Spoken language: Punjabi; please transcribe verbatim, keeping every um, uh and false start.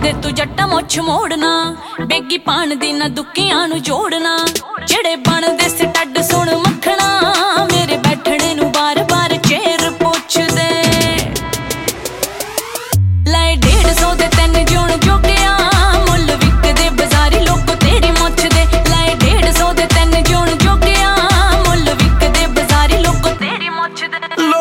ਦੇ ਤੂੰ ਜੱਟਾ ਮੁੱਛ ਮੋੜਨਾ, ਬੇਗੀ ਪਾਣ ਦੀ ਨਾ ਦੁੱਕੀਆਂ ਨੂੰ ਜੋੜਨਾ। ਜਿਹੜੇ ਬਣਦੇ ਸੀ ਟੱਡ ਸੁਣ ਮੱਖਣਾ, ਮੇਰੇ ਬੈਠਣੇ ਨੂੰ ਬਾਰ ਬਾਰ ਚੇਰ ਪੁੱਛਦੇ। ਲੈ ਡੇਢ ਸੌ ਦੇ ਤਿੰਨ ਜੂਣ ਜੋਗਿਆ, ਮੁੱਲ ਵਿਕਦੇ ਬਾਜ਼ਾਰੀ ਲੋਕੋ ਤੇਰੀ ਮੁੱਛ ਦੇ। ਲੈ ਡੇਢ ਸੌ ਦੇ ਤਿੰਨ ਜੂਣ ਜੋਗਿਆ, ਮੁੱਲ ਵਿਕਦੇ ਬਾਜ਼ਾਰੀ ਲੋਕੋ ਤੇਰੀ ਮੁੱਛ ਦੇ।